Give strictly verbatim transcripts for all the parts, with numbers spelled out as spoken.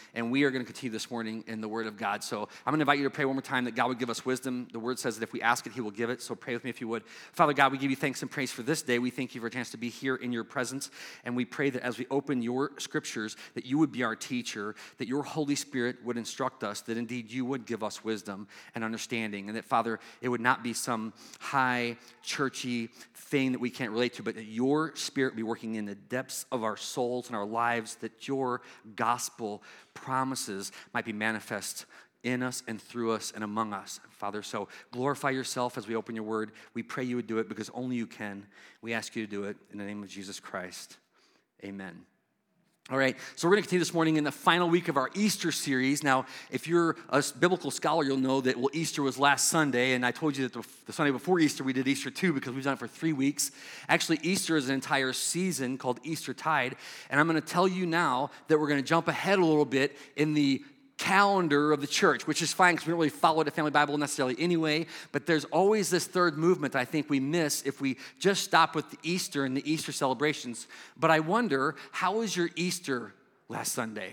and we are going to continue this morning in the Word of God. So I'm going to invite you to pray one more time that God would give us wisdom. The Word says that if we ask it, He will give it. So pray with me if you would. Father God, we give you thanks and praise for this day. We thank you for a chance to be here in your presence, and we pray that as we open your scriptures, that you would be our teacher, that your Holy Spirit would instruct us, that indeed you would give us wisdom and understanding, and that, Father, it would not be some high, churchy thing that we can't relate to, but that your Spirit be working in the depths of our souls and our lives, that your gospel promises might be manifest in us and through us and among us, Father. So glorify yourself as we open your word. We pray you would do it because only you can. We ask you to do it in the name of Jesus Christ. Amen. All right, so we're going to continue this morning in the final week of our Easter series. Now, if you're a biblical scholar, you'll know that, well, Easter was last Sunday, and I told you that the, the Sunday before Easter, we did Easter two because we've done it for three weeks. Actually, Easter is an entire season called Eastertide, and I'm going to tell you now that we're going to jump ahead a little bit in the calendar of the church, which is fine because we don't really follow the Family Bible necessarily anyway, but there's always this third movement I think we miss if we just stop with the Easter and the Easter celebrations. But I wonder, how was your Easter last Sunday?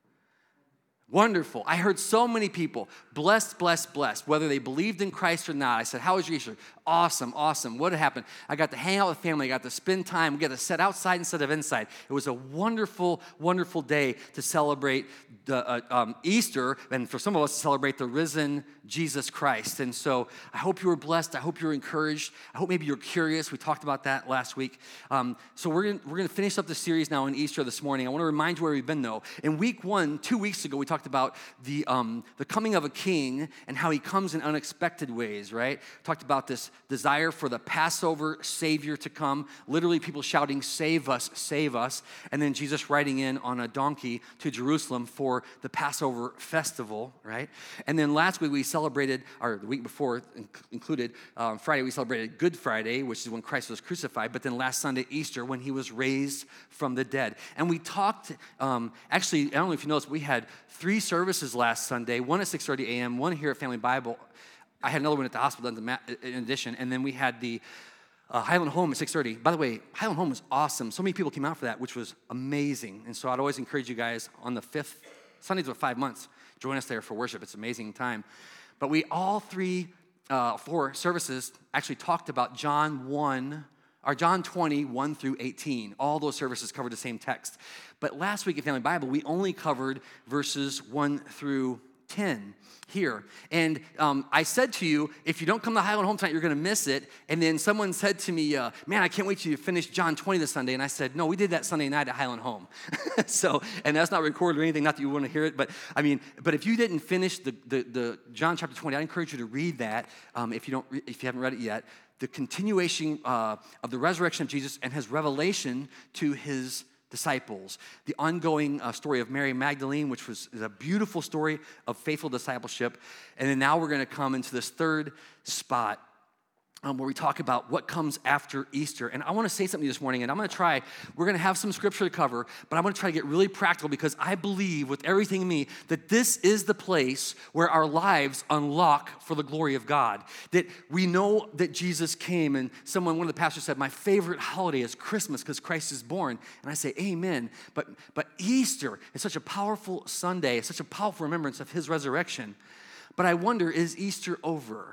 Wonderful. I heard so many people, blessed, blessed, blessed, whether they believed in Christ or not. I said, how was your Easter? Awesome, awesome. What had happened? I got to hang out with family. I got to spend time. We got to sit outside instead of inside. It was a wonderful, wonderful day to celebrate the, uh, um, Easter, and for some of us to celebrate the risen Jesus Christ. And so I hope you were blessed. I hope you were encouraged. I hope maybe you're curious. We talked about that last week. Um, so we're going we're gonna finish up the series now in Easter this morning. I want to remind you where we've been, though. In week one, two weeks ago, we talked about the um, the coming of a king and how he comes in unexpected ways, right? Talked about this desire for the Passover Savior to come. Literally people shouting, save us, save us. And then Jesus riding in on a donkey to Jerusalem for the Passover festival, right? And then last week we celebrated, or the week before included, um, Friday we celebrated Good Friday, which is when Christ was crucified. But then last Sunday, Easter, when he was raised from the dead. And we talked, um, actually, I don't know if you noticed, we had three services last Sunday, one at six thirty a.m., one here at Family Bible. I had another one at the hospital in addition, and then we had the uh, Highland Home at six thirty. By the way, Highland Home was awesome. So many people came out for that, which was amazing. And so I'd always encourage you guys on the fifth, Sundays of five months, join us there for worship. It's an amazing time. But we all three, uh, four services actually talked about John one, or John twenty, one through eighteen. All those services covered the same text. But last week at Family Bible, we only covered verses one through ten here. And um, I said to you, if you don't come to Highland Home tonight, you're going to miss it. And then someone said to me, uh, man, I can't wait till you finish John twenty this Sunday. And I said, no, we did that Sunday night at Highland Home. So, and that's not recorded or anything, not that you want to hear it. But I mean, but if you didn't finish the, the, the John chapter twenty, I encourage you to read that um, if you don't, if you haven't read it yet. The continuation uh, of the resurrection of Jesus and his revelation to his disciples. The ongoing uh, story of Mary Magdalene, which was is a beautiful story of faithful discipleship. And then now we're going to come into this third spot um, where we talk about what comes after Easter. And I want to say something this morning, and I'm going to try, we're going to have some scripture to cover, but I'm going to try to get really practical because I believe with everything in me that this is the place where our lives unlock for the glory of God. That we know that Jesus came, and someone, one of the pastors said, my favorite holiday is Christmas because Christ is born. And I say, amen. But, but Easter is such a powerful Sunday, it's such a powerful remembrance of his resurrection. But I wonder, is Easter over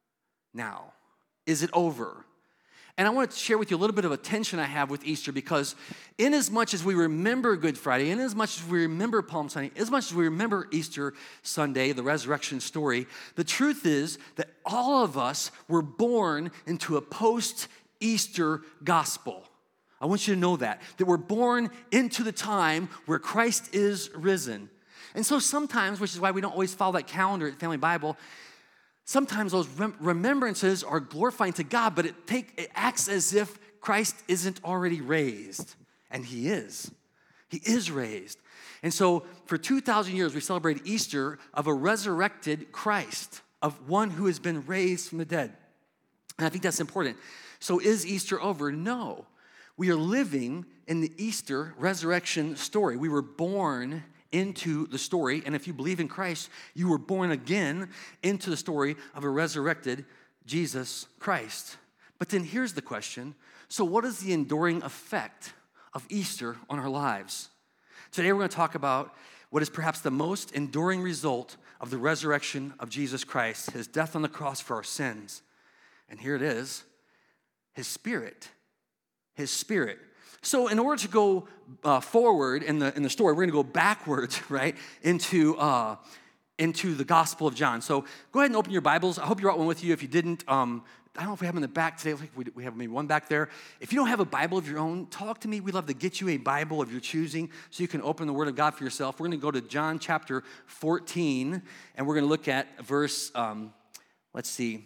now? Is it over? And I want to share with you a little bit of a tension I have with Easter because in as much as we remember Good Friday, in as much as we remember Palm Sunday, as much as we remember Easter Sunday, the resurrection story, the truth is that all of us were born into a post-Easter gospel. I want you to know that, that we're born into the time where Christ is risen. And so sometimes, which is why we don't always follow that calendar at Family Bible, sometimes those rem- remembrances are glorifying to God, but it, take, it acts as if Christ isn't already raised. And he is. He is raised. And so for two thousand years, we celebrate Easter of a resurrected Christ, of one who has been raised from the dead. And I think that's important. So is Easter over? No. We are living in the Easter resurrection story. We were born into the story, and if you believe in Christ, you were born again into the story of a resurrected Jesus Christ. But then here's the question, so what is the enduring effect of Easter on our lives? Today we're going to talk about what is perhaps the most enduring result of the resurrection of Jesus Christ, his death on the cross for our sins. And here it is, his Spirit. His Spirit. So in order to go uh, forward in the in the story, we're going to go backwards, right, into uh, into the Gospel of John. So go ahead and open your Bibles. I hope you brought one with you. If you didn't, um, I don't know if we have them in the back today. I think we, we have maybe one back there. If you don't have a Bible of your own, talk to me. We'd love to get you a Bible of your choosing so you can open the Word of God for yourself. We're going to go to John chapter fourteen, and we're going to look at verse, um, let's see,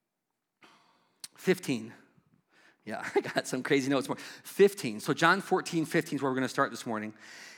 fifteen. Yeah, I got some crazy notes more. fifteen. So John fourteen, fifteen is where we're going to start this morning.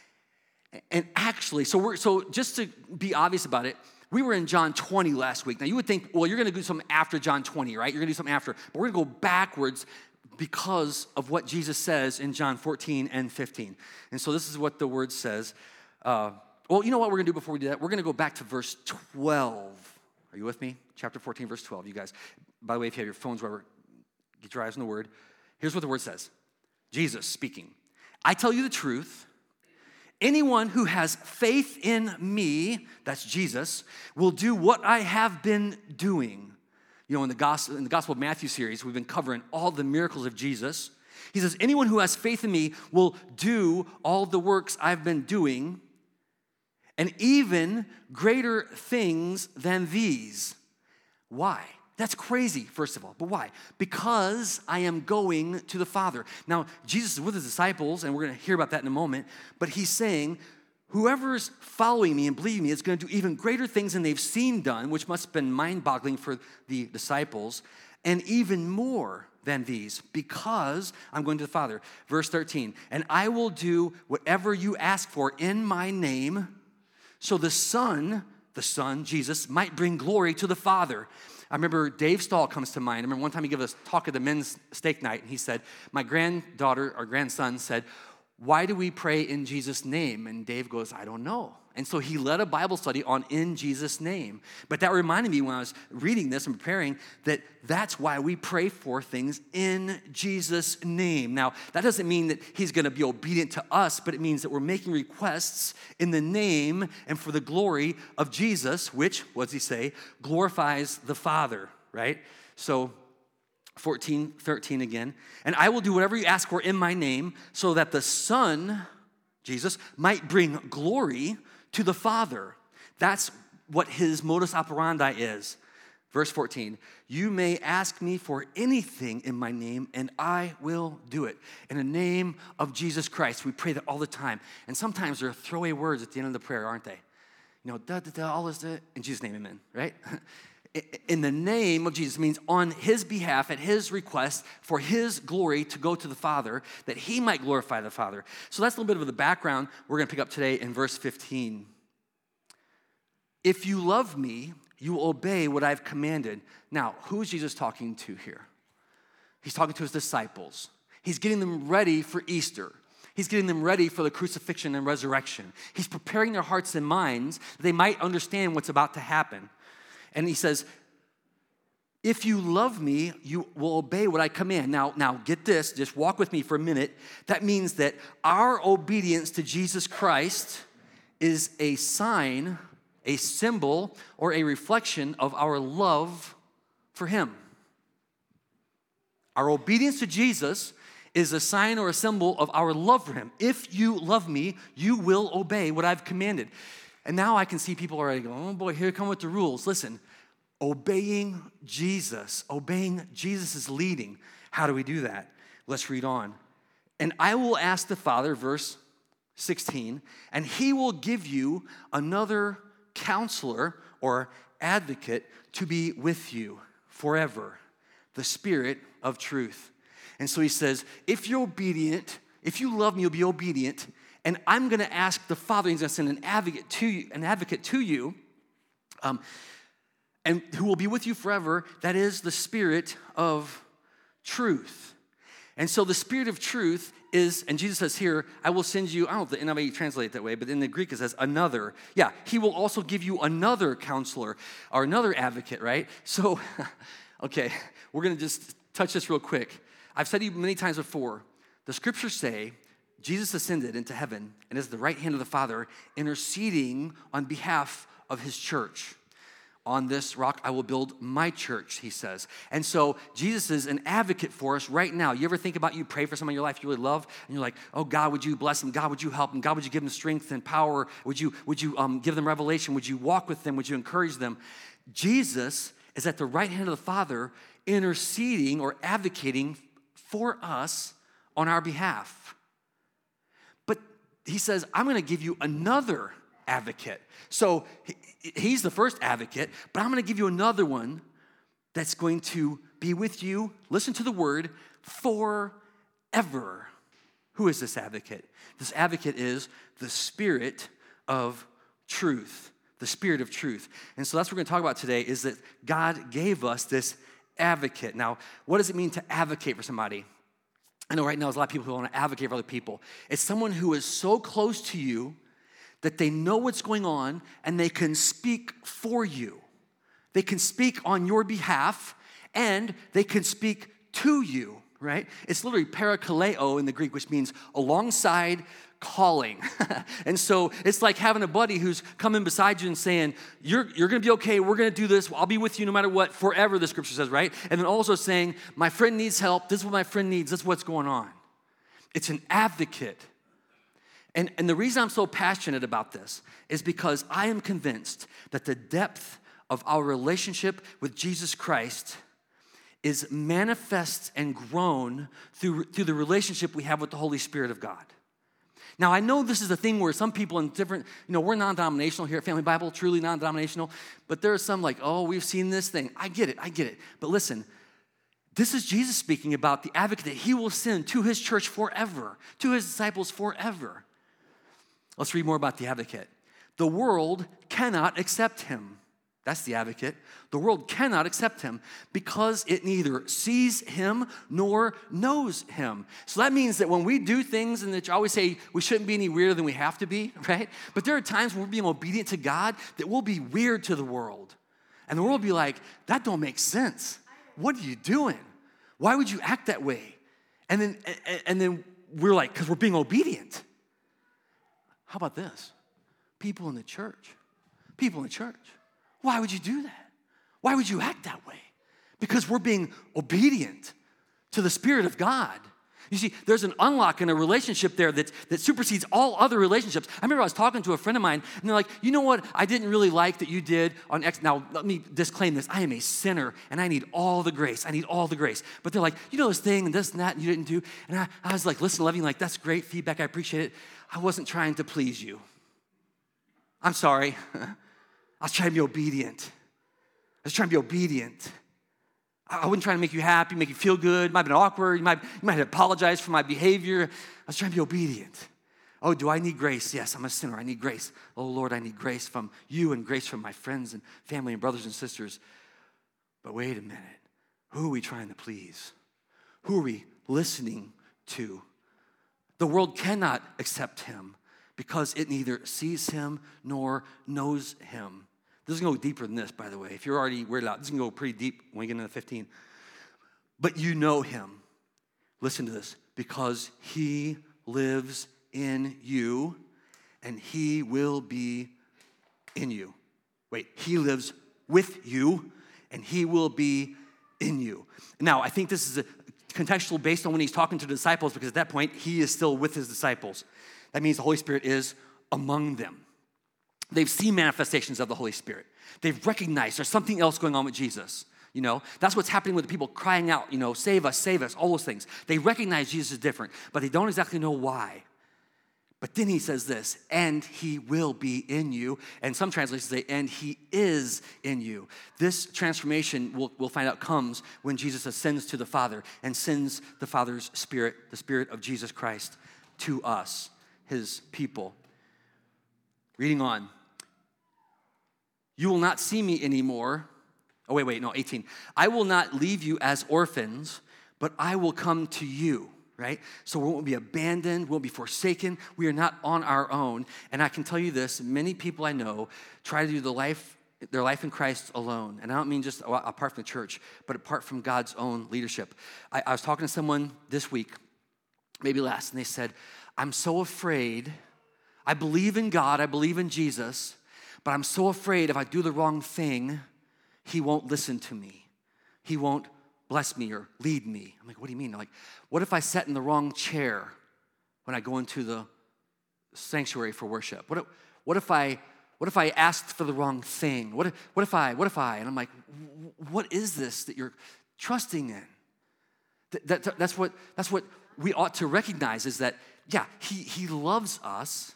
And actually, so we're so just to be obvious about it, we were in John twenty last week. Now, you would think, well, you're going to do something after John twenty, right? You're going to do something after. But we're going to go backwards because of what Jesus says in John fourteen and fifteen. And so this is what the word says. Uh, well, you know what we're going to do before we do that? We're going to go back to verse twelve. Are you with me? Chapter fourteen, verse twelve, you guys. By the way, if you have your phones, wherever, get your eyes on the word. Here's what the word says. Jesus speaking. I tell you the truth. Anyone who has faith in me, that's Jesus, will do what I have been doing. You know, in the Gospel, in the Gospel of Matthew series, we've been covering all the miracles of Jesus. He says, anyone who has faith in me will do all the works I've been doing, and even greater things than these. Why? That's crazy, first of all. But why? Because I am going to the Father. Now, Jesus is with his disciples, and we're going to hear about that in a moment. But he's saying, whoever's following me and believing me is going to do even greater things than they've seen done, which must have been mind-boggling for the disciples, and even more than these, because I'm going to the Father. Verse thirteen, and I will do whatever you ask for in my name, so the Son, the Son, Jesus, might bring glory to the Father. I remember Dave Stahl comes to mind. I remember one time he gave us a talk at the men's steak night, and he said, my granddaughter or grandson said, why do we pray in Jesus' name? And Dave goes, I don't know. And so he led a Bible study on in Jesus' name. But that reminded me when I was reading this and preparing that that's why we pray for things in Jesus' name. Now, that doesn't mean that he's going to be obedient to us, but it means that we're making requests in the name and for the glory of Jesus, which, what does he say, glorifies the Father, right? So fourteen, thirteen again. And I will do whatever you ask for in my name so that the Son, Jesus, might bring glory to the Father. That's what his modus operandi is. Verse fourteen, you may ask me for anything in my name, and I will do it. In the name of Jesus Christ, we pray that all the time. And sometimes there are throwaway words at the end of the prayer, aren't they? You know, da, da, da, all this, in Jesus' name, amen, right? In the name of Jesus means on his behalf, at his request, for his glory to go to the Father, that he might glorify the Father. So that's a little bit of the background we're going to pick up today in verse fifteen. If you love me, you will obey what I've commanded. Now, who is Jesus talking to here? He's talking to his disciples. He's getting them ready for Easter. He's getting them ready for the crucifixion and resurrection. He's preparing their hearts and minds that they might understand what's about to happen. And he says, if you love me, you will obey what I command. Now, now get this, just walk with me for a minute. That means that our obedience to Jesus Christ is a sign, a symbol, or a reflection of our love for him. Our obedience to Jesus is a sign or a symbol of our love for him. If you love me, you will obey what I've commanded. And now I can see people already going, oh boy, here come with the rules. Listen, obeying Jesus, obeying Jesus' leading. How do we do that? Let's read on. And I will ask the Father, verse sixteen, and he will give you another counselor or advocate to be with you forever, the Spirit of truth. And so he says, if you're obedient, if you love me, you'll be obedient. And I'm going to ask the Father, he's going to send an advocate to you, an advocate to you, um, and who will be with you forever. That is the Spirit of truth. And so the Spirit of truth is, and Jesus says here, I will send you, I don't know if the N I V translate it that way, but in the Greek it says another. Yeah, he will also give you another counselor or another advocate, right? So, okay, we're going to just touch this real quick. I've said to you many times before, the scriptures say Jesus ascended into heaven and is at the right hand of the Father, interceding on behalf of his church. On this rock I will build my church, he says. And so Jesus is an advocate for us right now. You ever think about you pray for someone in your life you really love, and you're like, oh, God, would you bless them? God, would you help them? God, would you give them strength and power? Would you, would you um, give them revelation? Would you walk with them? Would you encourage them? Jesus is at the right hand of the Father, interceding or advocating for us on our behalf. But he says, I'm going to give you another advocate. So he's the first advocate, but I'm going to give you another one that's going to be with you, listen to the word, forever. Who is this advocate? This advocate is the Spirit of truth. The Spirit of truth. And so that's what we're going to talk about today, is that God gave us this advocate. Now, what does it mean to advocate for somebody? I know right now there's a lot of people who want to advocate for other people. It's someone who is so close to you that they know what's going on and they can speak for you. They can speak on your behalf and they can speak to you, right? It's literally parakaleo in the Greek, which means alongside, calling. And so it's like having a buddy who's coming beside you and saying, you're, you're going to be okay. We're going to do this. I'll be with you no matter what, forever, the scripture says, right? And then also saying, my friend needs help. This is what my friend needs. This is what's going on. It's an advocate. And, and the reason I'm so passionate about this is because I am convinced that the depth of our relationship with Jesus Christ is manifest and grown through, through the relationship we have with the Holy Spirit of God. Now, I know this is a thing where some people in different, you know, we're non-denominational here at Family Bible, truly non-denominational, but there are some like, oh, we've seen this thing. I get it, I get it. But listen, this is Jesus speaking about the advocate that he will send to his church forever, to his disciples forever. Let's read more about the advocate. The world cannot accept him. That's the advocate. The world cannot accept him because it neither sees him nor knows him. So that means that when we do things, and that you always say we shouldn't be any weirder than we have to be, right? But there are times when we're being obedient to God that we'll be weird to the world. And the world will be like, that don't make sense. What are you doing? Why would you act that way? And then, and then we're like, because we're being obedient. How about this? People in the church. People in the church. Why would you do that? Why would you act that way? Because we're being obedient to the Spirit of God. You see, there's an unlock in a relationship there that, that supersedes all other relationships. I remember I was talking to a friend of mine, and they're like, you know what I didn't really like that you did on X. Now, let me disclaim this. I am a sinner, and I need all the grace. I need all the grace. But they're like, you know this thing and this and that, and you didn't do. And I, I was like, listen, Levy, like, that's great feedback. I appreciate it. I wasn't trying to please you. I'm sorry. I was trying to be obedient. I was trying to be obedient. I wasn't trying to make you happy, make you feel good. It might have been awkward. You might, you might have apologized for my behavior. I was trying to be obedient. Oh, do I need grace? Yes, I'm a sinner. I need grace. Oh, Lord, I need grace from you and grace from my friends and family and brothers and sisters. But wait a minute. Who are we trying to please? Who are we listening to? The world cannot accept him because it neither sees him nor knows him. This is going to go deeper than this, by the way. If you're already weirded out, this is going to go pretty deep when we get into fifteen. But you know him. Listen to this. Because he lives in you and he will be in you. Wait, he lives with you and he will be in you. Now, I think this is a contextual based on when he's talking to the disciples, because at that point, he is still with his disciples. That means the Holy Spirit is among them. They've seen manifestations of the Holy Spirit. They've recognized there's something else going on with Jesus. You know, that's what's happening with the people crying out, you know, save us, save us, all those things. They recognize Jesus is different, but they don't exactly know why. But then he says this, and he will be in you. And some translations say, and he is in you. This transformation, we'll, we'll find out, comes when Jesus ascends to the Father and sends the Father's Spirit, the Spirit of Jesus Christ, to us, his people. Reading on. You will not see me anymore. Oh, wait, wait, no, eighteen. I will not leave you as orphans, but I will come to you, right? So we won't be abandoned, we won't be forsaken. We are not on our own. And I can tell you this, many people I know try to do the life, their life in Christ alone. And I don't mean just apart from the church, but apart from God's own leadership. I, I was talking to someone this week, maybe last, and they said, I'm so afraid. I believe in God, I believe in Jesus, but I'm so afraid if I do the wrong thing, he won't listen to me. He won't bless me or lead me. I'm like, what do you mean? Like, what if I sat in the wrong chair when I go into the sanctuary for worship? What if, what if I what if I asked for the wrong thing? What if, what if I, what if I? And I'm like, what is this that you're trusting in? That, that, that's what that's what we ought to recognize is that, yeah, he, he loves us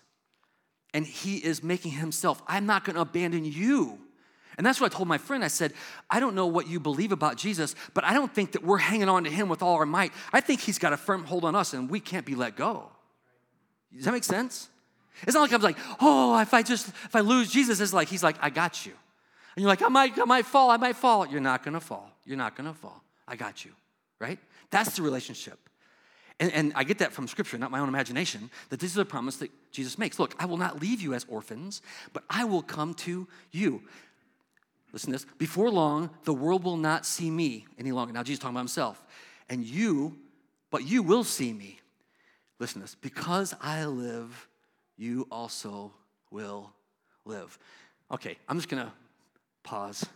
and he is making himself, I'm not going to abandon you. And that's what I told my friend. I said, I don't know what you believe about Jesus, but I don't think that we're hanging on to him with all our might. I think he's got a firm hold on us and we can't be let go. Does that make sense? It's not like I'm like, oh, if I just, if I lose Jesus, it's like, he's like, I got you. And you're like, I might, I might fall, I might fall. You're not going to fall. You're not going to fall. I got you, right? That's the relationship. And, and I get that from Scripture, not my own imagination, that this is a promise that Jesus makes. Look, I will not leave you as orphans, but I will come to you. Listen to this. Before long, the world will not see me any longer. Now, Jesus is talking about himself. And you, but you will see me. Listen to this. Because I live, you also will live. Okay, I'm just going to pause.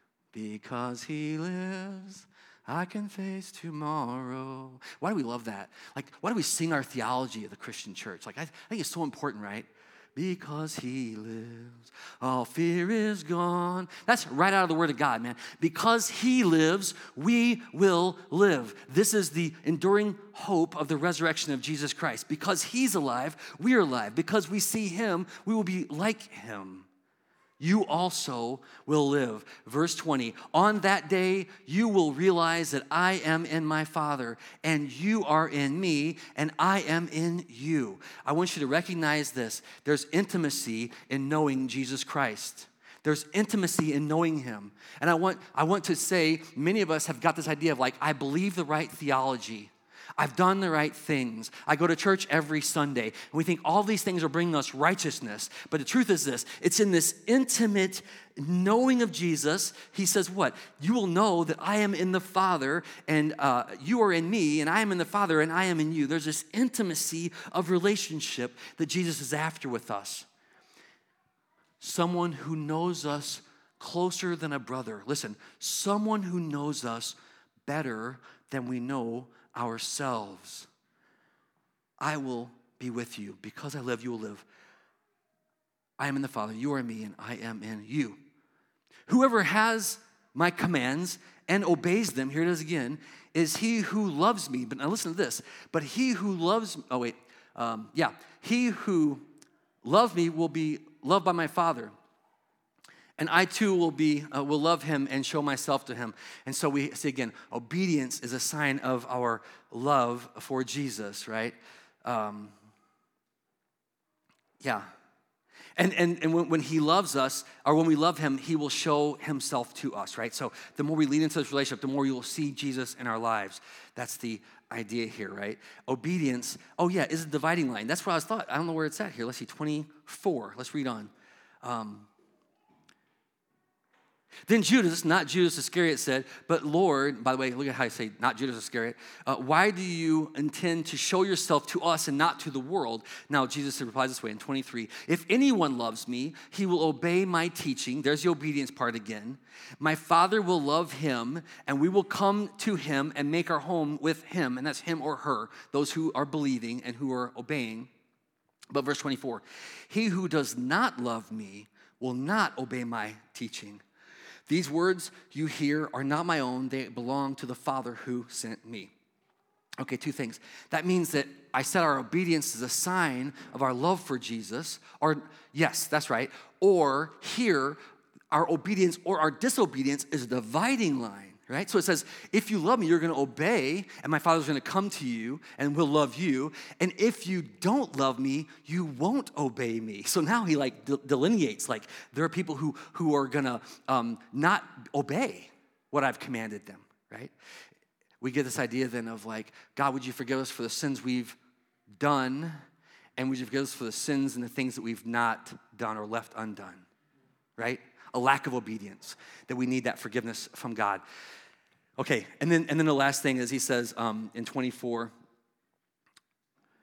Because he lives, I can face tomorrow. Why do we love that? Like, why do we sing our theology of the Christian church? Like, I, I think it's so important, right? Because he lives, all fear is gone. That's right out of the Word of God, man. Because he lives, we will live. This is the enduring hope of the resurrection of Jesus Christ. Because he's alive, we are alive. Because we see him, we will be like him. You also will live. Verse twenty, on that day you will realize that I am in my Father, and you are in me, and I am in you. I want you to recognize this. There's intimacy in knowing Jesus Christ. There's intimacy in knowing him. And I want, I want to say, many of us have got this idea of like, I believe the right theology. I've done the right things. I go to church every Sunday. And we think all these things are bringing us righteousness. But the truth is this. It's in this intimate knowing of Jesus. He says what? You will know that I am in the Father, and uh, you are in me, and I am in the Father, and I am in you. There's this intimacy of relationship that Jesus is after with us. Someone who knows us closer than a brother. Listen, someone who knows us better than we know ourselves. I will be with you. Because I live, you will live. I am in the Father, you are in me, and I am in you. Whoever has my commands and obeys them, here it is again, is he who loves me. But now listen to this. But he who loves, oh wait, um, yeah. He who loves me will be loved by my Father. And I too will be, uh, will love him and show myself to him. And so we see again, obedience is a sign of our love for Jesus, right? Um, yeah. And, and, and when, when he loves us, or when we love him, he will show himself to us, right? So the more we lead into this relationship, the more you will see Jesus in our lives. That's the idea here, right? Obedience, oh yeah, is a dividing line. That's what I was thought. I don't know where it's at here. Let's see, twenty-four. Let's read on. Um, Then Judas, not Judas Iscariot, said, but Lord, by the way, look at how I say not Judas Iscariot, uh, why do you intend to show yourself to us and not to the world? Now, Jesus replies this way in twenty-three, if anyone loves me, he will obey my teaching. There's the obedience part again. My Father will love him, and we will come to him and make our home with him, and that's him or her, those who are believing and who are obeying. But verse twenty-four, he who does not love me will not obey my teaching. These words you hear are not my own. They belong to the Father who sent me. Okay, two things. That means that I said our obedience is a sign of our love for Jesus. Or, yes, that's right. Or here, our obedience or our disobedience is a dividing line. Right? So it says, if you love me, you're going to obey, and my Father's going to come to you and will love you. And if you don't love me, you won't obey me. So now he like de- delineates, like there are people who, who are going to um, not obey what I've commanded them, right? We get this idea then of like, God, would you forgive us for the sins we've done, and would you forgive us for the sins and the things that we've not done or left undone, right? A lack of obedience, that we need that forgiveness from God. Okay, and then and then the last thing is he says um, in twenty-four,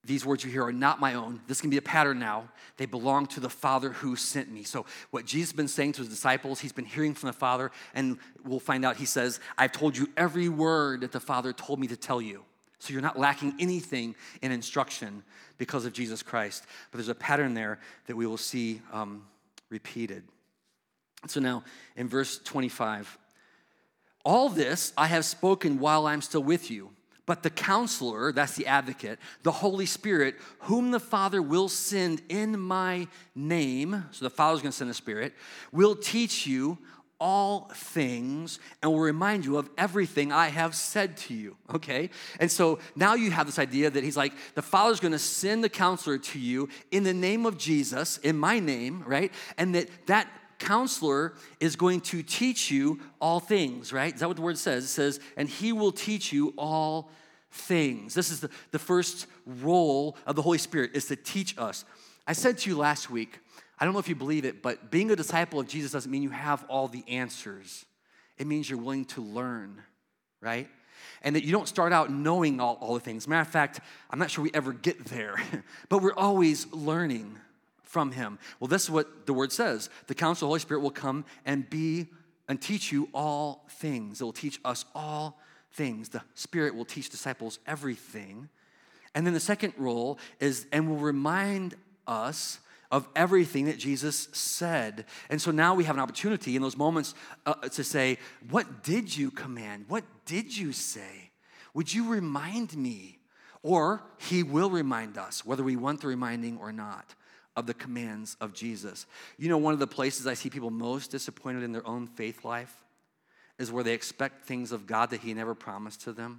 these words you hear are not my own. This can be a pattern now. They belong to the Father who sent me. So what Jesus has been saying to his disciples, he's been hearing from the Father, and we'll find out, he says, I've told you every word that the Father told me to tell you. So you're not lacking anything in instruction because of Jesus Christ. But there's a pattern there that we will see um, repeated. So now, in verse twenty-five, all this I have spoken while I'm still with you. But the counselor, that's the advocate, the Holy Spirit, whom the Father will send in my name, so the Father's going to send the Spirit, will teach you all things and will remind you of everything I have said to you, okay? And so now you have this idea that he's like, the Father's going to send the counselor to you in the name of Jesus, in my name, right? And that that counselor is going to teach you all things, right? Is that what the word says? It says, and he will teach you all things. This is the, the first role of the Holy Spirit, is to teach us. I said to you last week, I don't know if you believe it, but being a disciple of Jesus doesn't mean you have all the answers. It means you're willing to learn, right? And that you don't start out knowing all, all the things. Matter of fact, I'm not sure we ever get there, but we're always learning from him. Well, this is what the word says. The counsel of the Holy Spirit will come and be and teach you all things. It will teach us all things. The Spirit will teach disciples everything. And then the second role is, and will remind us of everything that Jesus said. And so now we have an opportunity in those moments uh, to say, what did you command? What did you say? Would you remind me? Or he will remind us, whether we want the reminding or not, of the commands of Jesus. You know, one of the places I see people most disappointed in their own faith life is where they expect things of God that he never promised to them.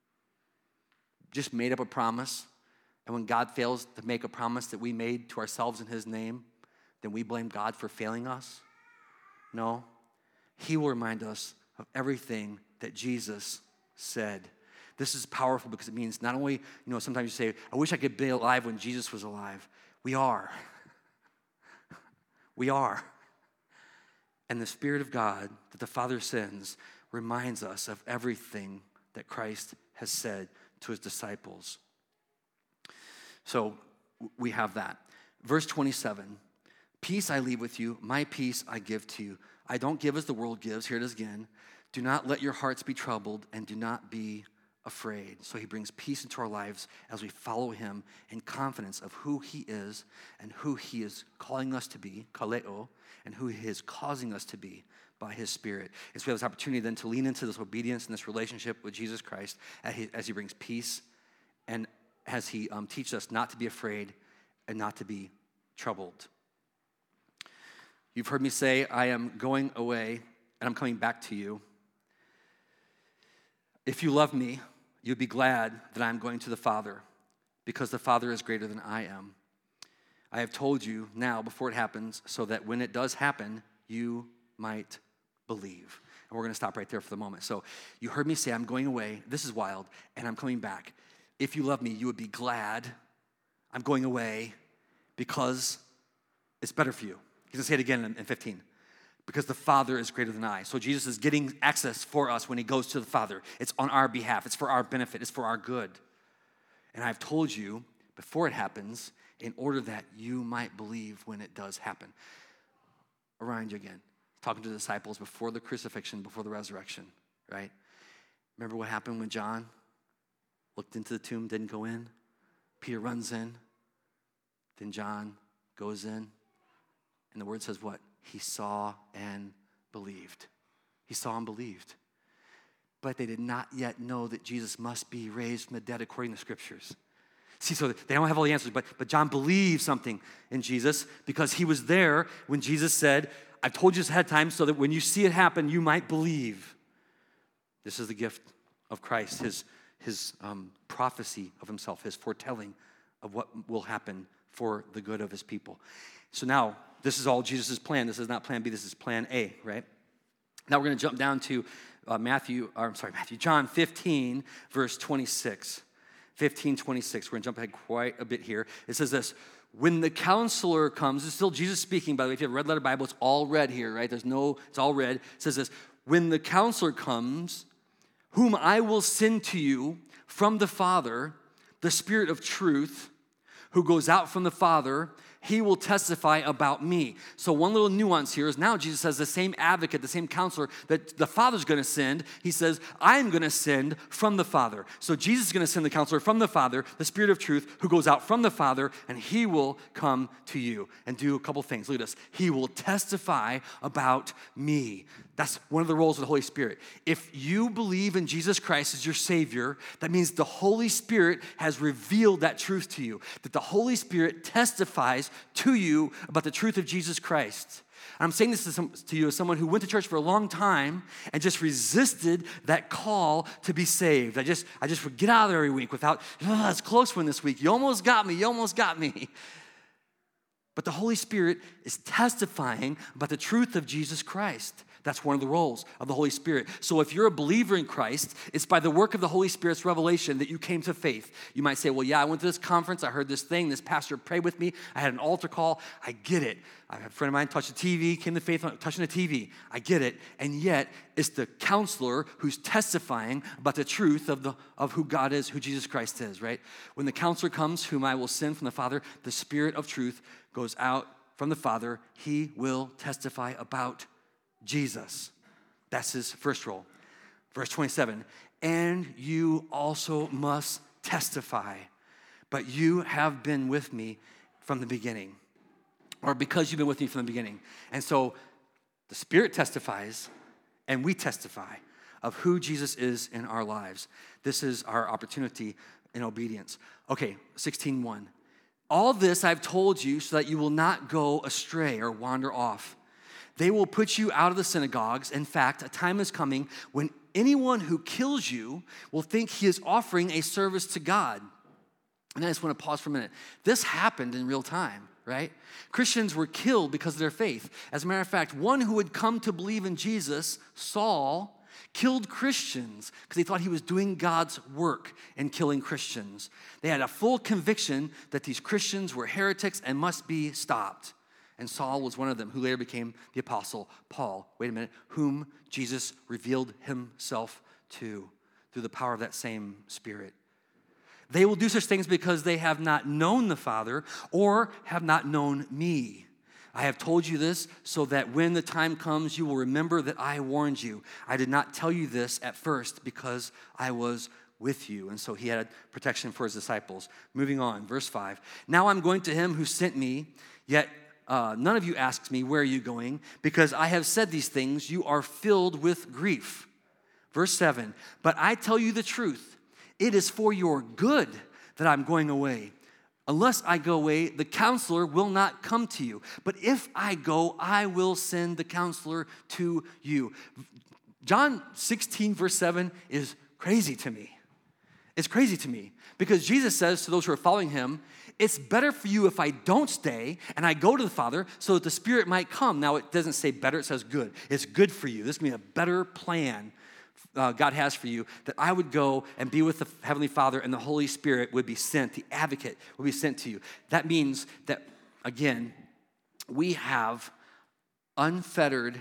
Just made up a promise, and when God fails to make a promise that we made to ourselves in his name, then we blame God for failing us. No, he will remind us of everything that Jesus said. This is powerful because it means not only, you know, sometimes you say, I wish I could be alive when Jesus was alive. We are. We are. And the Spirit of God that the Father sends reminds us of everything that Christ has said to his disciples. So we have that. Verse twenty-seven, peace I leave with you, my peace I give to you. I don't give as the world gives. Here it is again. Do not let your hearts be troubled, and do not be afraid. So he brings peace into our lives as we follow him in confidence of who he is and who he is calling us to be, kaleo, and who he is causing us to be by his Spirit. And so we have this opportunity then to lean into this obedience and this relationship with Jesus Christ as he, as he brings peace and as he um, teaches us not to be afraid and not to be troubled. You've heard me say, I am going away and I'm coming back to you. If you love me, you'd be glad that I'm going to the Father, because the Father is greater than I am. I have told you now before it happens, so that when it does happen, you might believe. And we're going to stop right there for the moment. So you heard me say, I'm going away. This is wild, and I'm coming back. If you love me, you would be glad I'm going away because it's better for you. He's going to say it again in, in fifteen. Because the Father is greater than I. So Jesus is getting access for us when he goes to the Father. It's on our behalf. It's for our benefit. It's for our good. And I've told you before it happens in order that you might believe when it does happen. I'll remind you again, talking to the disciples before the crucifixion, before the resurrection, right? Remember what happened when John looked into the tomb, didn't go in? Peter runs in. Then John goes in. And the word says what? He saw and believed. He saw and believed. But they did not yet know that Jesus must be raised from the dead according to the Scriptures. See, so they don't have all the answers, but, but John believed something in Jesus because he was there when Jesus said, I've told you this ahead of time so that when you see it happen, you might believe. This is the gift of Christ, his, his um, prophecy of himself, his foretelling of what will happen for the good of his people. So now, this is all Jesus' plan. This is not plan B, this is plan A, right? Now we're going to jump down to uh, Matthew, or I'm sorry, Matthew, John fifteen, verse twenty-six. fifteen, twenty-six. We're going to jump ahead quite a bit here. It says this, when the counselor comes, it's still Jesus speaking, by the way. If you have a red letter Bible, it's all red here, right? There's no, it's all red. It says this, when the counselor comes, whom I will send to you from the Father, the Spirit of truth, who goes out from the Father, he will testify about me. So one little nuance here is now Jesus says the same advocate, the same counselor that the Father's going to send, he says, I'm going to send from the Father. So Jesus is going to send the counselor from the Father, the Spirit of truth, who goes out from the Father, and he will come to you and do a couple things. Look at this. He will testify about me. That's one of the roles of the Holy Spirit. If you believe in Jesus Christ as your Savior, that means the Holy Spirit has revealed that truth to you, that the Holy Spirit testifies to you about the truth of Jesus Christ. And I'm saying this to, some, to you as someone who went to church for a long time and just resisted that call to be saved. I just, I just would get out of there every week without, oh, it's a close one this week. You almost got me. You almost got me. But the Holy Spirit is testifying about the truth of Jesus Christ. That's one of the roles of the Holy Spirit. So if you're a believer in Christ, it's by the work of the Holy Spirit's revelation that you came to faith. You might say, well, yeah, I went to this conference. I heard this thing. This pastor prayed with me. I had an altar call. I get it. I had a friend of mine touched the T V, came to faith touching the T V. I get it. And yet, it's the counselor who's testifying about the truth of, the, of who God is, who Jesus Christ is, right? When the counselor comes, whom I will send from the Father, the Spirit of truth goes out from the Father. He will testify about Jesus. That's his first role. Verse twenty-seven, and you also must testify, but you have been with me from the beginning, or because you've been with me from the beginning. And so the Spirit testifies, and we testify of who Jesus is in our lives. This is our opportunity in obedience. Okay, sixteen one. All this I've told you so that you will not go astray or wander off. They will put you out of the synagogues. In fact, a time is coming when anyone who kills you will think he is offering a service to God. And I just want to pause for a minute. This happened in real time, right? Christians were killed because of their faith. As a matter of fact, one who had come to believe in Jesus, Saul, killed Christians because he thought he was doing God's work in killing Christians. They had a full conviction that these Christians were heretics and must be stopped. And Saul was one of them, who later became the apostle Paul. Wait a minute, whom Jesus revealed himself to through the power of that same Spirit. They will do such things because they have not known the Father or have not known me. I have told you this so that when the time comes, you will remember that I warned you. I did not tell you this at first because I was with you. And so he had protection for his disciples. Moving on, verse five. Now I'm going to him who sent me, yet Uh, none of you asks me, where are you going? Because I have said these things, you are filled with grief. Verse seven, but I tell you the truth. It is for your good that I'm going away. Unless I go away, the counselor will not come to you. But if I go, I will send the counselor to you. John sixteen, verse seven is crazy to me. It's crazy to me because Jesus says to those who are following him, it's better for you if I don't stay and I go to the Father so that the Spirit might come. Now, it doesn't say better, it says good. It's good for you. This means a better plan uh, God has for you, that I would go and be with the Heavenly Father and the Holy Spirit would be sent, the advocate would be sent to you. That means that, again, we have unfettered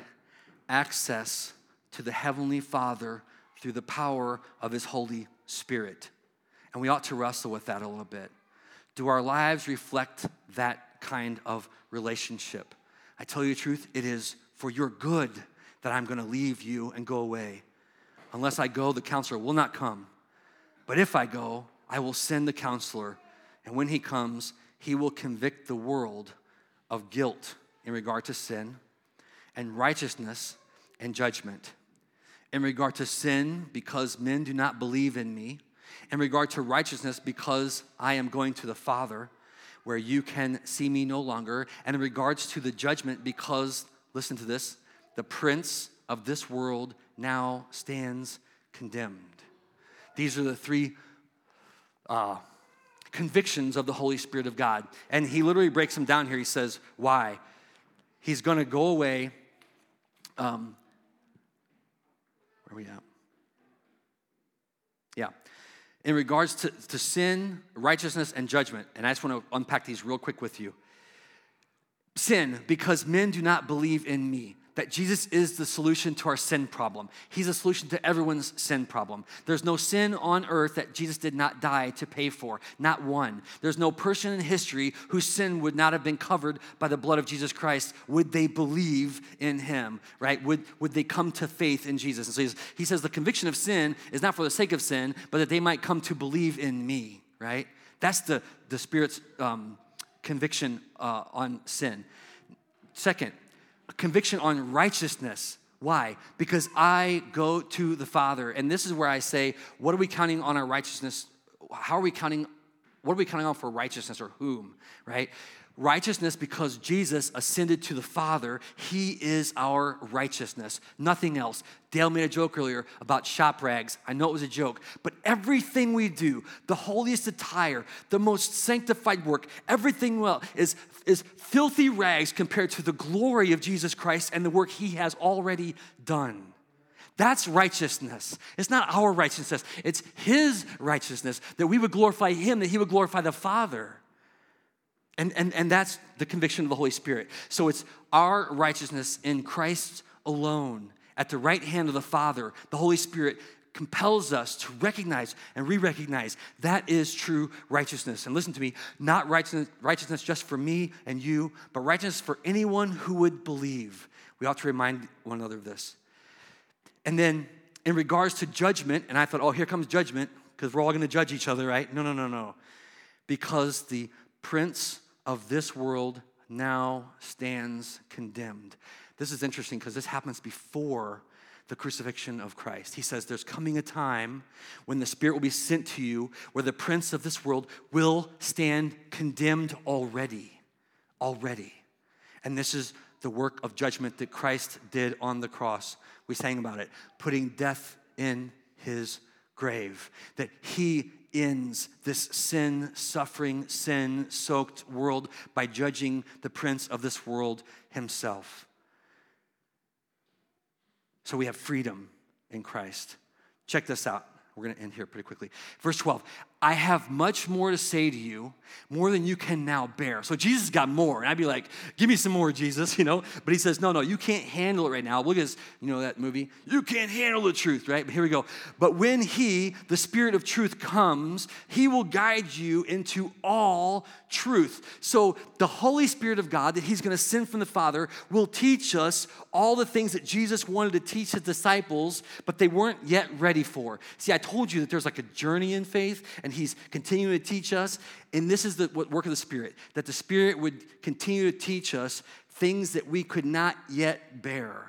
access to the Heavenly Father through the power of his Holy Spirit. And we ought to wrestle with that a little bit. Do our lives reflect that kind of relationship? I tell you the truth, it is for your good that I'm going to leave you and go away. Unless I go, the counselor will not come. But if I go, I will send the counselor. And when he comes, he will convict the world of guilt in regard to sin and righteousness and judgment. In regard to sin, because men do not believe in me. In regard to righteousness, because I am going to the Father, where you can see me no longer. And in regards to the judgment, because, listen to this, the prince of this world now stands condemned. These are the three uh, convictions of the Holy Spirit of God. And he literally breaks them down here. He says, why? He's going to go away. Um, where are we at? Yeah. In regards to, to sin, righteousness, and judgment. And I just want to unpack these real quick with you. Sin, because men do not believe in me. that Jesus is the solution to our sin problem. He's a solution to everyone's sin problem. There's no sin on earth that Jesus did not die to pay for, not one. There's no person in history whose sin would not have been covered by the blood of Jesus Christ. Would they believe in him, right? Would, would they come to faith in Jesus? And so he's, he says the conviction of sin is not for the sake of sin, but that they might come to believe in me, right? That's the, the Spirit's um, conviction uh, on sin. Second, conviction on righteousness. Why? Because I go to the Father. And this is where I say, what are we counting on our righteousness? How are we counting, what are we counting on for righteousness, or whom, right? Righteousness, because Jesus ascended to the Father. He is our righteousness, nothing else. Dale made a joke earlier about shop rags. I know it was a joke, but everything we do, the holiest attire, the most sanctified work, everything well is, is filthy rags compared to the glory of Jesus Christ and the work he has already done. That's righteousness. It's not our righteousness. It's his righteousness, that we would glorify him, that he would glorify the Father. And, and, and that's the conviction of the Holy Spirit. So it's our righteousness in Christ alone. At the right hand of the Father, the Holy Spirit compels us to recognize and re-recognize that is true righteousness. And listen to me, not righteousness, righteousness just for me and you, but righteousness for anyone who would believe. We ought to remind one another of this. And then in regards to judgment, and I thought, oh, here comes judgment, because we're all going to judge each other, right? No, no, no, no. Because the prince of this world now stands condemned. This is interesting because this happens before the crucifixion of Christ. He says there's coming a time when the Spirit will be sent to you where the prince of this world will stand condemned already. Already. And this is the work of judgment that Christ did on the cross. We sang about it, putting death in his grave. That he ends this sin-suffering, sin-soaked world by judging the prince of this world himself. So we have freedom in Christ. Check this out. We're going to end here pretty quickly. Verse twelve, I have much more to say to you, more than you can now bear. So Jesus got more. And I'd be like, give me some more, Jesus, you know. But he says, no, no, you can't handle it right now. Look at this, you know that movie? You can't handle the truth, right? But here we go. But when he, the Spirit of truth, comes, he will guide you into all truth. So the Holy Spirit of God that he's going to send from the Father will teach us all the things that Jesus wanted to teach his disciples, but they weren't yet ready for. See, I told you that there's like a journey in faith, and he's continuing to teach us. And this is the work of the Spirit, that the Spirit would continue to teach us things that we could not yet bear.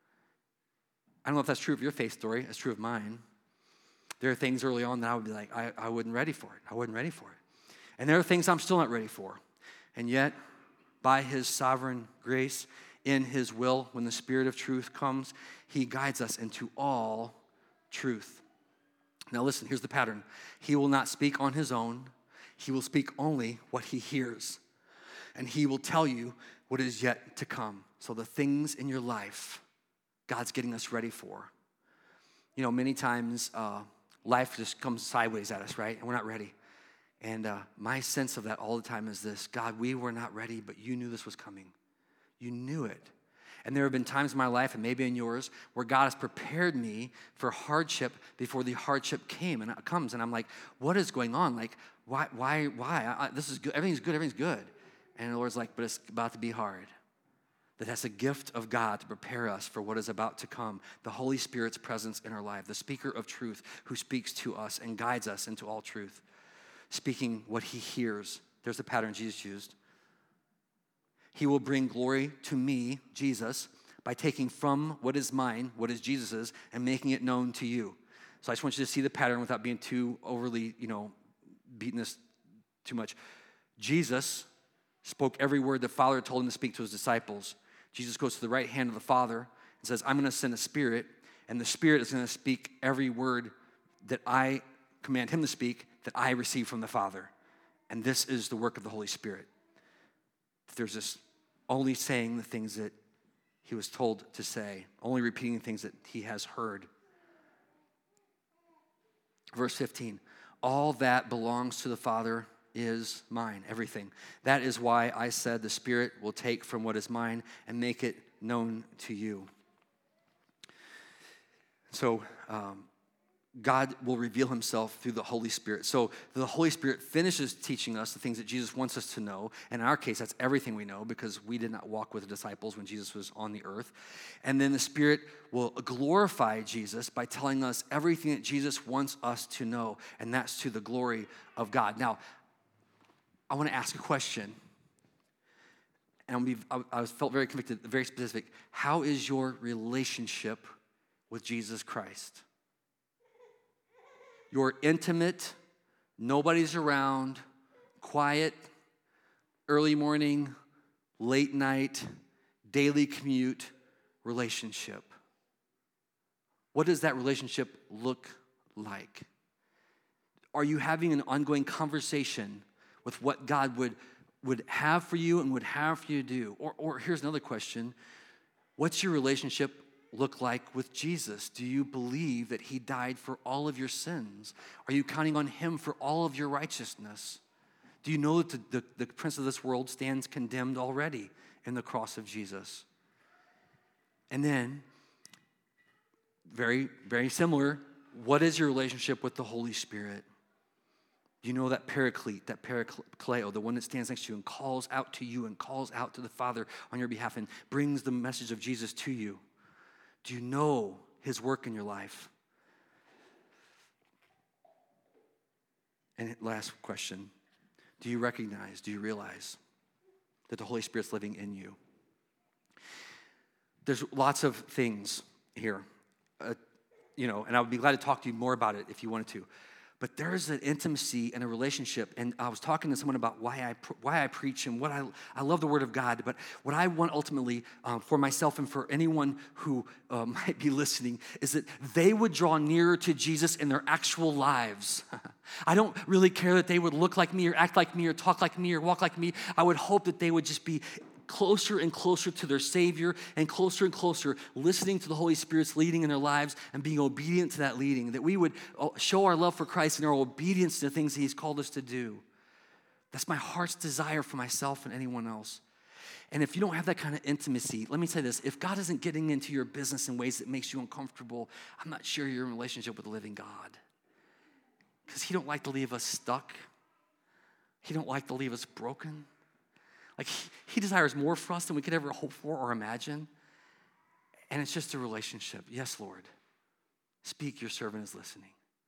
I don't know if that's true of your faith story. It's true of mine. There are things early on that I would be like, I, I wasn't ready for it. I wasn't ready for it. And there are things I'm still not ready for. And yet, by his sovereign grace, in his will, when the Spirit of truth comes, he guides us into all truth. Now listen, here's the pattern. He will not speak on his own. He will speak only what he hears. And he will tell you what is yet to come. So the things in your life, God's getting us ready for. You know, many times uh, life just comes sideways at us, right? And we're not ready. And uh, my sense of that all the time is this: God, we were not ready, but you knew this was coming. You knew it. And there have been times in my life, and maybe in yours, where God has prepared me for hardship before the hardship came and it comes. And I'm like, what is going on? Like, why, why, why? I, I, this is good. Everything's good. Everything's good. And the Lord's like, but it's about to be hard. That that's a gift of God to prepare us for what is about to come. The Holy Spirit's presence in our life, the speaker of truth who speaks to us and guides us into all truth, speaking what he hears. There's the pattern Jesus used. He will bring glory to me, Jesus, by taking from what is mine, what is Jesus's, and making it known to you. So I just want you to see the pattern without being too overly, you know, beating this too much. Jesus spoke every word the Father told him to speak to his disciples. Jesus goes to the right hand of the Father and says, I'm going to send a Spirit, and the Spirit is going to speak every word that I command him to speak, that I receive from the Father. And this is the work of the Holy Spirit. There's this only saying the things that he was told to say, only repeating things that he has heard. Verse fifteen, all that belongs to the Father is mine, everything. That is why I said the Spirit will take from what is mine and make it known to you. So um, God will reveal himself through the Holy Spirit. So the Holy Spirit finishes teaching us the things that Jesus wants us to know. And in our case, that's everything we know because we did not walk with the disciples when Jesus was on the earth. And then the Spirit will glorify Jesus by telling us everything that Jesus wants us to know. And that's to the glory of God. Now, I want to ask a question. And we've, I, I felt very convicted, very specific. How is your relationship with Jesus Christ? Your intimate, nobody's around, quiet, early morning, late night, daily commute relationship. What does that relationship look like? Are you having an ongoing conversation with what God would, would have for you and would have for you to do? Or, or here's another question. What's your relationship look like with Jesus? Do you believe that he died for all of your sins? Are you counting on him for all of your righteousness? Do you know that the, the, the prince of this world stands condemned already in the cross of Jesus? And then, very, very similar, what is your relationship with the Holy Spirit? Do you know that paraclete, that parakleo, the one that stands next to you and calls out to you and calls out to the Father on your behalf and brings the message of Jesus to you? Do you know his work in your life? And last question, do you recognize, do you realize that the Holy Spirit's living in you? There's lots of things here, uh, you know, and I would be glad to talk to you more about it if you wanted to. But there is an intimacy and a relationship, and I was talking to someone about why I why I preach and what I I love the Word of God. But what I want ultimately um, for myself and for anyone who uh, might be listening is that they would draw nearer to Jesus in their actual lives. I don't really care that they would look like me or act like me or talk like me or walk like me. I would hope that they would just be closer and closer to their Savior and closer and closer listening to the Holy Spirit's leading in their lives and being obedient to that leading, that we would show our love for Christ and our obedience to the things he's called us to do. That's my heart's desire for myself and anyone else. And if you don't have that kind of intimacy, let me say this, if God isn't getting into your business in ways that makes you uncomfortable, I'm not sure you're in a relationship with the living God. Because he don't like to leave us stuck. He don't like to leave us broken. Like, he, he desires more for us than we could ever hope for or imagine. And it's just a relationship. Yes, Lord. Speak, your servant is listening.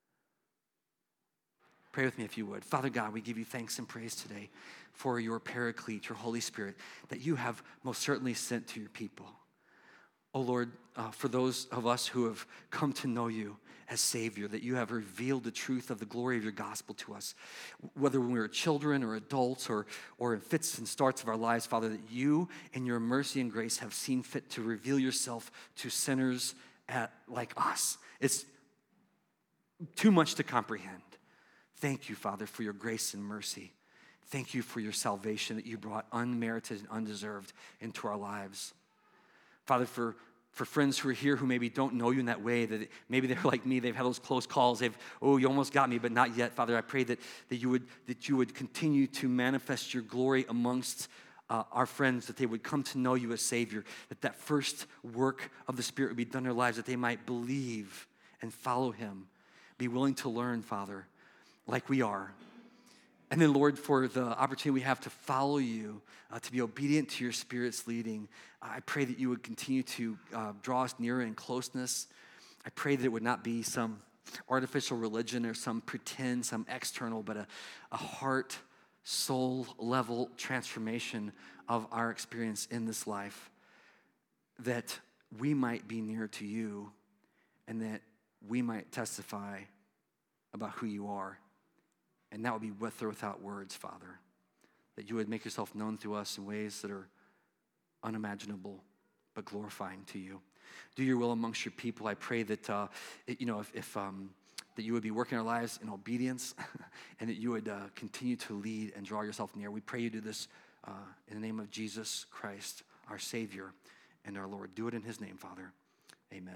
Pray with me if you would. Father God, we give you thanks and praise today for your Paraclete, your Holy Spirit, that you have most certainly sent to your people. Oh, Lord, uh, for those of us who have come to know you as Savior, that you have revealed the truth of the glory of your gospel to us, whether when we were children or adults or, or in fits and starts of our lives, Father, that you in your mercy and grace have seen fit to reveal yourself to sinners at, like us. It's too much to comprehend. Thank you, Father, for your grace and mercy. Thank you for your salvation that you brought unmerited and undeserved into our lives. Father, for For friends who are here who maybe don't know you in that way, that maybe they're like me, they've had those close calls, they've, oh, you almost got me, but not yet. Father, I pray that, that, you, would, that you would continue to manifest your glory amongst uh, our friends, that they would come to know you as Savior, that that first work of the Spirit would be done in their lives, that they might believe and follow him, be willing to learn, Father, like we are. And then, Lord, for the opportunity we have to follow you, uh, to be obedient to your Spirit's leading, I pray that you would continue to uh, draw us nearer in closeness. I pray that it would not be some artificial religion or some pretend, some external, but a, a heart, soul level transformation of our experience in this life, that we might be near to you and that we might testify about who you are. And that would be with or without words, Father. That you would make yourself known through us in ways that are unimaginable, but glorifying to you. Do your will amongst your people. I pray that, uh, it, you know, if, if um, that you would be working our lives in obedience and that you would uh, continue to lead and draw yourself near. We pray you do this uh, in the name of Jesus Christ, our Savior and our Lord. Do it in his name, Father.